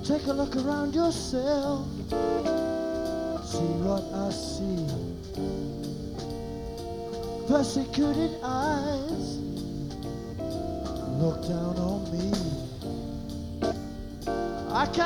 Take a look around yourself. See what I see. Persecuted eyes look down on me. I can't